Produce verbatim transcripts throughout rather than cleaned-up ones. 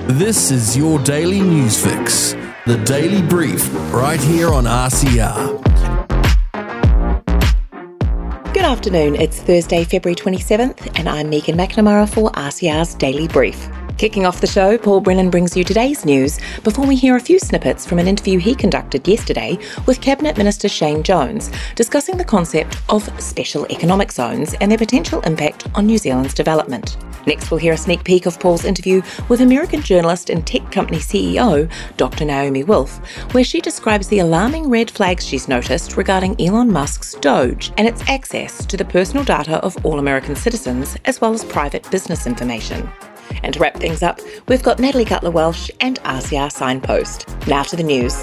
This is your daily news fix, the Daily Brief, right here on R C R. Good afternoon, it's Thursday, February twenty-seventh, and I'm Megan McNamara for R C R's Daily Brief. Kicking off the show, Paul Brennan brings you today's news before we hear a few snippets from an interview he conducted yesterday with Cabinet Minister Shane Jones, discussing the concept of special economic zones and their potential impact on New Zealand's development. Next, we'll hear a sneak peek of Paul's interview with American journalist and tech company C E O, Doctor Naomi Wolf, where she describes the alarming red flags she's noticed regarding Elon Musk's Doge and its access to the personal data of all American citizens, as well as private business information. And to wrap things up, we've got Natalie Cutler-Welsh and R C R Signpost. Now to the news.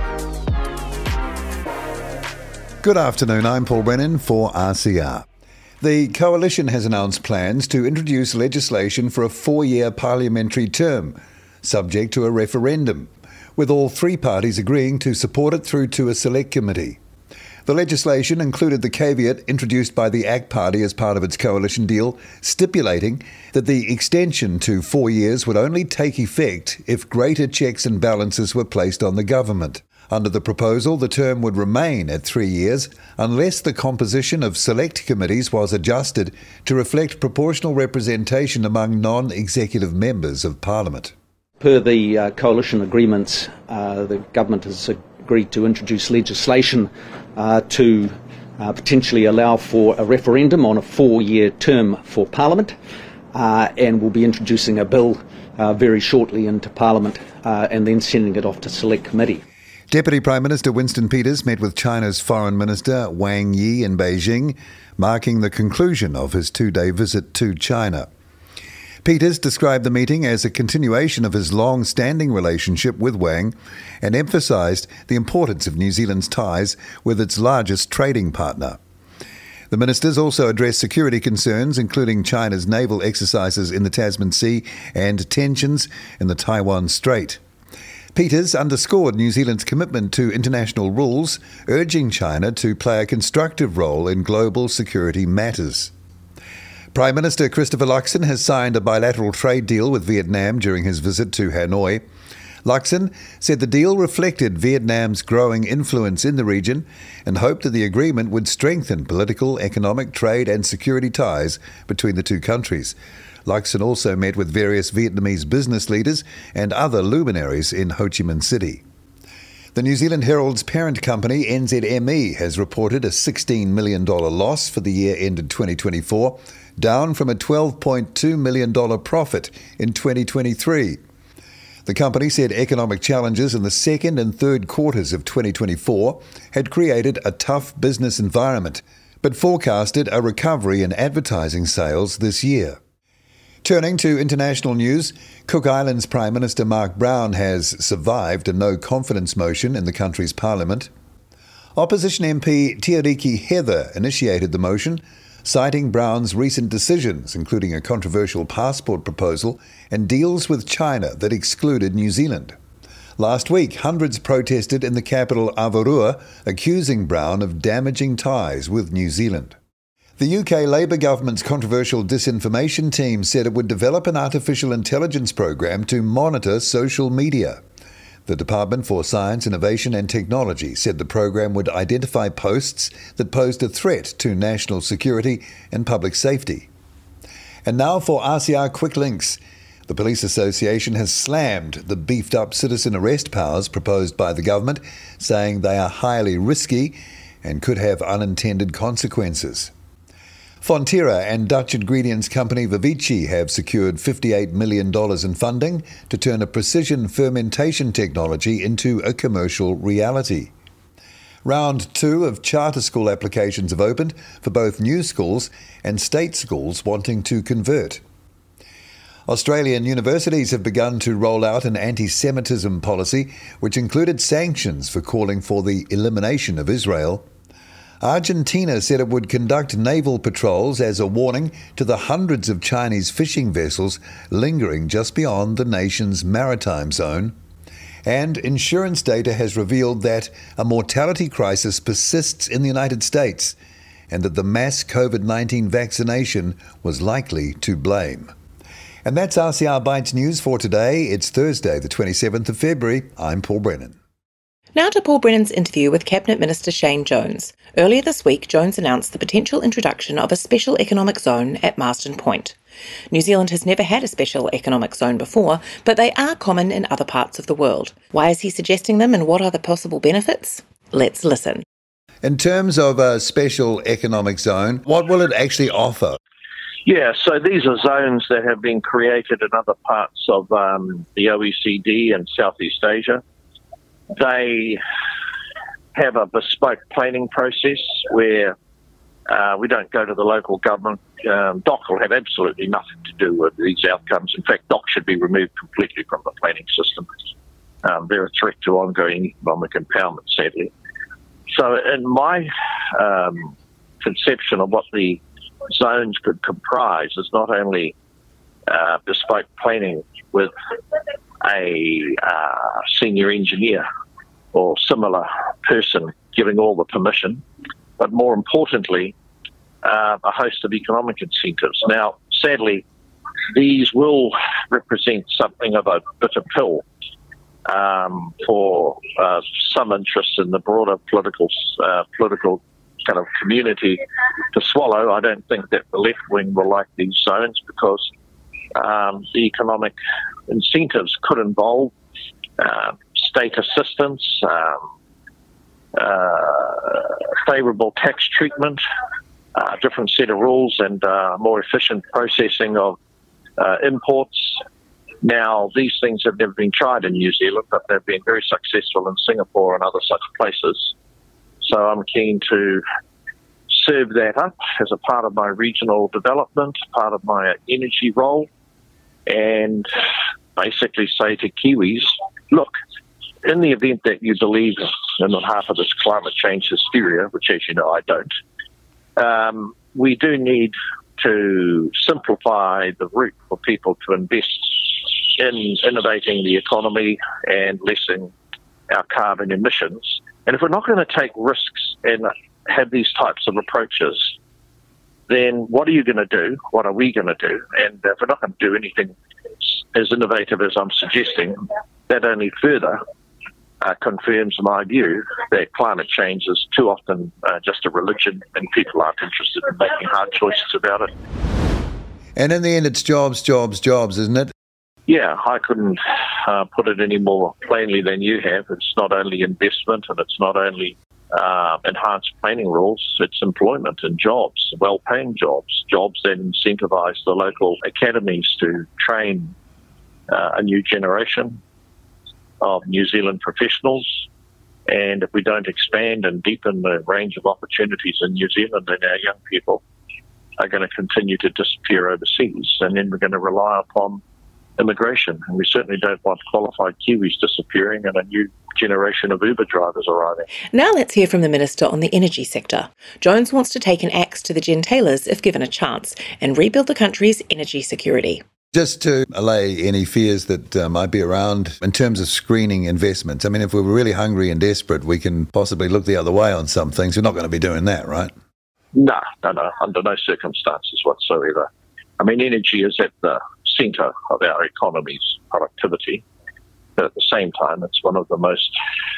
Good afternoon, I'm Paul Brennan for R C R. The Coalition has announced plans to introduce legislation for a four-year parliamentary term, subject to a referendum, with all three parties agreeing to support it through to a select committee. The legislation included the caveat introduced by the A C T Party as part of its coalition deal, stipulating that the extension to four years would only take effect if greater checks and balances were placed on the government. Under the proposal, the term would remain at three years unless the composition of select committees was adjusted to reflect proportional representation among non-executive members of Parliament. Per the uh, coalition agreements, uh, the government has agreed to introduce legislation uh, to uh, potentially allow for a referendum on a four-year term for Parliament, uh, and will be introducing a bill uh, very shortly into Parliament uh, and then sending it off to select committee. Deputy Prime Minister Winston Peters met with China's Foreign Minister Wang Yi in Beijing, marking the conclusion of his two-day visit to China. Peters described the meeting as a continuation of his long-standing relationship with Wang and emphasised the importance of New Zealand's ties with its largest trading partner. The ministers also addressed security concerns, including China's naval exercises in the Tasman Sea and tensions in the Taiwan Strait. Peters underscored New Zealand's commitment to international rules, urging China to play a constructive role in global security matters. Prime Minister Christopher Luxon has signed a bilateral trade deal with Vietnam during his visit to Hanoi. Luxon said the deal reflected Vietnam's growing influence in the region and hoped that the agreement would strengthen political, economic, trade and security ties between the two countries. Luxon also met with various Vietnamese business leaders and other luminaries in Ho Chi Minh City. The New Zealand Herald's parent company, N Z M E, has reported a sixteen million dollars loss for the year ended twenty twenty-four, down from a twelve point two million dollars profit in twenty twenty-three. The company said economic challenges in the second and third quarters of twenty twenty-four had created a tough business environment, but forecasted a recovery in advertising sales this year. Turning to international news, Cook Islands Prime Minister Mark Brown has survived a no-confidence motion in the country's parliament. Opposition M P Tiariki Heather initiated the motion, citing Brown's recent decisions, including a controversial passport proposal and deals with China that excluded New Zealand. Last week, hundreds protested in the capital Avarua, accusing Brown of damaging ties with New Zealand. The U K Labour government's controversial disinformation team said it would develop an artificial intelligence program to monitor social media. The Department for Science, Innovation and Technology said the program would identify posts that posed a threat to national security and public safety. And now for R C R Quick Links. The Police Association has slammed the beefed-up citizen arrest powers proposed by the government, saying they are highly risky and could have unintended consequences. Fonterra and Dutch ingredients company Vivici have secured fifty-eight million dollars in funding to turn a precision fermentation technology into a commercial reality. Round two of charter school applications have opened for both new schools and state schools wanting to convert. Australian universities have begun to roll out an anti-Semitism policy, which included sanctions for calling for the elimination of Israel. Argentina said it would conduct naval patrols as a warning to the hundreds of Chinese fishing vessels lingering just beyond the nation's maritime zone. And insurance data has revealed that a mortality crisis persists in the United States and that the mass COVID nineteen vaccination was likely to blame. And that's R C R Bytes News for today. It's Thursday, the twenty-seventh of February. I'm Paul Brennan. Now to Paul Brennan's interview with Cabinet Minister Shane Jones. Earlier this week, Jones announced the potential introduction of a special economic zone at Marsden Point. New Zealand has never had a special economic zone before, but they are common in other parts of the world. Why is he suggesting them and what are the possible benefits? Let's listen. In terms of a special economic zone, what will it actually offer? Yeah, so these are zones that have been created in other parts of um, the O E C D and Southeast Asia. They have a bespoke planning process where uh, we don't go to the local government. Um, D O C will have absolutely nothing to do with these outcomes. In fact, D O C should be removed completely from the planning system. Um, they're a threat to ongoing economic empowerment, sadly. So in my um, conception of what the zones could comprise is not only uh, bespoke planning with a uh, senior engineer or similar person giving all the permission, but more importantly, uh, a host of economic incentives. Now, sadly, these will represent something of a bitter pill um, for uh, some interests in the broader political uh, political kind of community to swallow. I don't think that the left wing will like these zones because um, the economic incentives could involve uh, state assistance, um, uh, favourable tax treatment, uh, different set of rules and uh, more efficient processing of uh, imports. Now, these things have never been tried in New Zealand, but they've been very successful in Singapore and other such places. So I'm keen to serve that up as a part of my regional development, part of my energy role, and basically say to Kiwis, look, in the event that you believe in half of this climate change hysteria, which as you know I don't, um, we do need to simplify the route for people to invest in innovating the economy and lessening our carbon emissions. And if we're not going to take risks and have these types of approaches, then what are you going to do? What are we going to do? And if we're not going to do anything as innovative as I'm suggesting, that only further uh, confirms my view that climate change is too often uh, just a religion and people aren't interested in making hard choices about it. And in the end, it's jobs, jobs, jobs, isn't it? Yeah, I couldn't uh, put it any more plainly than you have. It's not only investment and it's not only uh, enhanced planning rules, it's employment and jobs, well-paying jobs, jobs that incentivise the local academies to train uh, a new generation of New Zealand professionals. And if we don't expand and deepen the range of opportunities in New Zealand, then our young people are going to continue to disappear overseas. And then we're going to rely upon immigration, and we certainly don't want qualified Kiwis disappearing and a new generation of Uber drivers arriving. Now let's hear from the Minister on the energy sector. Jones wants to take an axe to the gentailers if given a chance and rebuild the country's energy security. Just to allay any fears that uh, might be around in terms of screening investments, I mean, if we're really hungry and desperate, we can possibly look the other way on some things. We're not going to be doing that, right? No, no, no, under no circumstances whatsoever. I mean, energy is at the centre of our economy's productivity, but at the same time, it's one of the most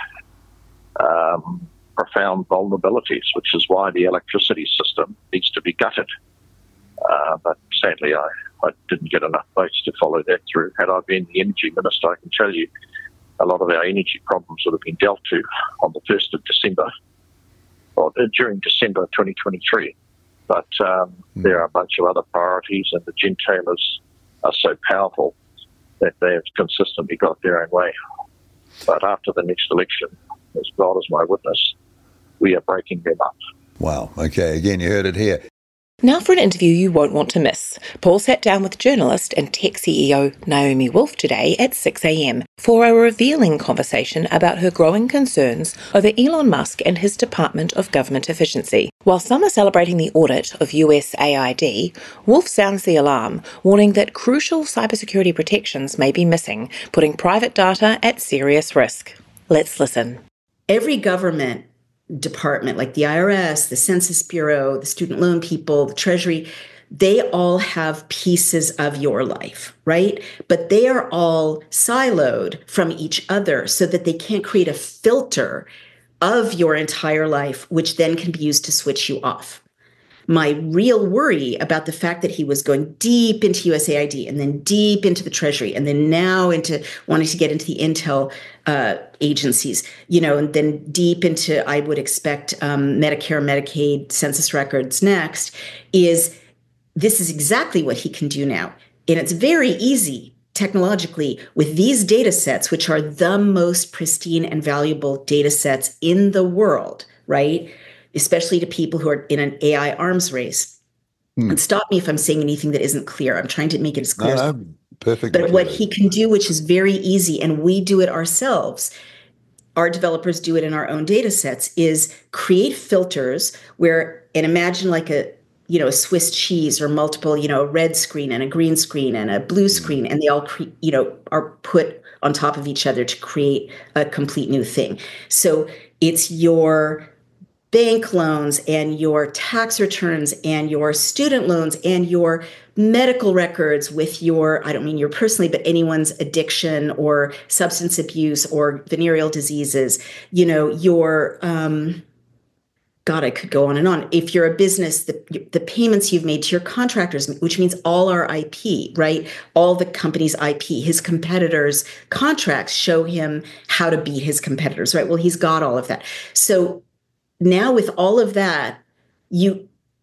um, profound vulnerabilities, which is why the electricity system needs to be gutted. Uh, but sadly, I, I didn't get enough votes to follow that through. Had I been the energy minister, I can tell you a lot of our energy problems would have been dealt to on the first of December, or during December twenty twenty-three. But um, mm. there are a bunch of other priorities, and the gentailers are so powerful that they have consistently got their own way. But after the next election, as God is my witness, we are breaking them up. Wow. Okay. Again, you heard it here. Now for an interview you won't want to miss. Paul sat down with journalist and tech C E O Naomi Wolf today at six a.m. for a revealing conversation about her growing concerns over Elon Musk and his Department of Government Efficiency. While some are celebrating the audit of U S A I D, Wolf sounds the alarm, warning that crucial cybersecurity protections may be missing, putting private data at serious risk. Let's listen. Every government department like the I R S, the Census Bureau, the student loan people, the Treasury, they all have pieces of your life, right? But they are all siloed from each other so that they can't create a filter of your entire life, which then can be used to switch you off. My real worry about the fact that he was going deep into U S A I D and then deep into the Treasury and then now into wanting to get into the intel uh, agencies, you know, and then deep into, I would expect, um, Medicare, Medicaid, census records next, is this is exactly what he can do now. And it's very easy technologically with these data sets, which are the most pristine and valuable data sets in the world, right? Especially to people who are in an A I arms race. Hmm. And stop me if I'm saying anything that isn't clear. I'm trying to make it as clear no, as no, perfect. But what he can do, which is very easy, and we do it ourselves, our developers do it in our own data sets, is create filters where, and imagine like a, you know, a Swiss cheese or multiple, you know, a red screen and a green screen and a blue screen, and they all, cre- you know, are put on top of each other to create a complete new thing. So it's your bank loans and your tax returns and your student loans and your medical records with your, I don't mean your personally, but anyone's addiction or substance abuse or venereal diseases, you know, your, um, God, I could go on and on. If you're a business, the, the payments you've made to your contractors, which means all our I P, right? All the company's I P, his competitors' contracts show him how to beat his competitors, right? Well, he's got all of that. So now with all of that, you,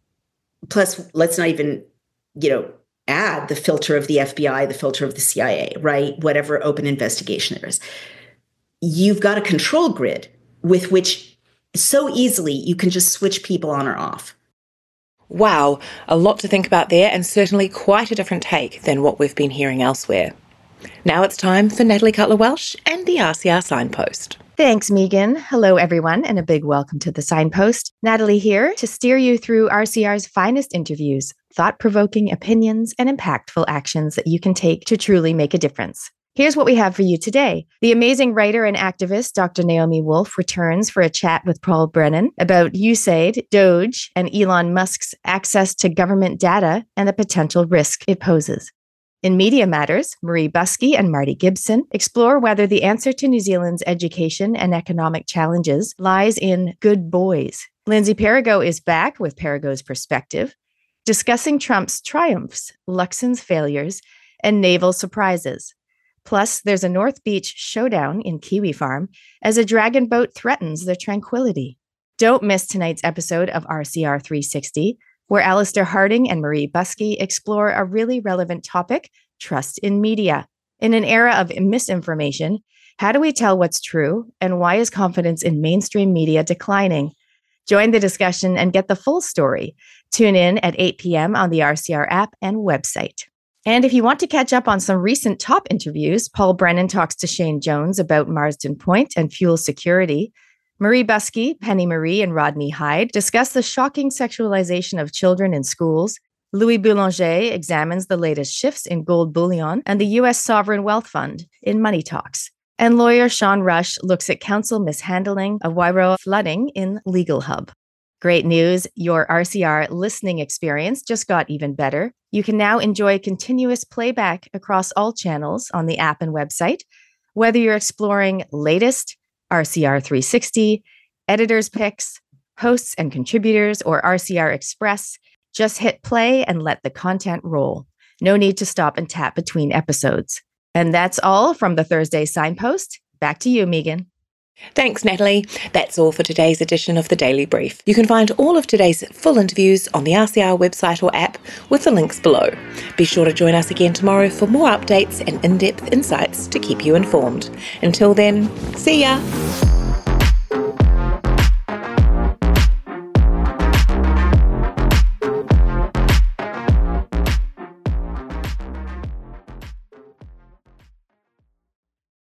plus let's not even, you know, add the filter of the F B I, the filter of the C I A, right? Whatever open investigation there is. You've got a control grid with which so easily you can just switch people on or off. Wow, a lot to think about there, and certainly quite a different take than what we've been hearing elsewhere. Now it's time for Natalie Cutler-Welsh and the R C R Signpost. Thanks, Megan. Hello, everyone, and a big welcome to the Signpost. Natalie here to steer you through R C R's finest interviews, thought-provoking opinions, and impactful actions that you can take to truly make a difference. Here's what we have for you today. The amazing writer and activist, Doctor Naomi Wolf, returns for a chat with Paul Brennan about U S A I D, Doge, and Elon Musk's access to government data and the potential risk it poses. In Media Matters, Marie Buskey and Marty Gibson explore whether the answer to New Zealand's education and economic challenges lies in good boys. Lindsay Perigo is back with Perigo's Perspective, discussing Trump's triumphs, Luxon's failures, and naval surprises. Plus, there's a North Beach showdown in Kiwi Farm as a dragon boat threatens their tranquility. Don't miss tonight's episode of R C R three sixty, where Alistair Harding and Marie Buskey explore a really relevant topic, trust in media. In an era of misinformation, how do we tell what's true, and why is confidence in mainstream media declining? Join the discussion and get the full story. Tune in at eight p.m. on the R C R app and website. And if you want to catch up on some recent top interviews, Paul Brennan talks to Shane Jones about Marsden Point and fuel security. Marie Buskey, Penny Marie, and Rodney Hyde discuss the shocking sexualization of children in schools. Louis Boulanger examines the latest shifts in gold bullion and the U S Sovereign Wealth Fund in Money Talks. And lawyer Sean Rush looks at council mishandling of Wairoa flooding in Legal Hub. Great news, your R C R listening experience just got even better. You can now enjoy continuous playback across all channels on the app and website, whether you're exploring latest, R C R three sixty, editors' picks, hosts and contributors, or R C R Express. Just hit play and let the content roll. No need to stop and tap between episodes. And that's all from the Thursday Signpost. Back to you, Megan. Thanks, Natalie. That's all for today's edition of the Daily Brief. You can find all of today's full interviews on the R C R website or app with the links below. Be sure to join us again tomorrow for more updates and in-depth insights to keep you informed. Until then, see ya!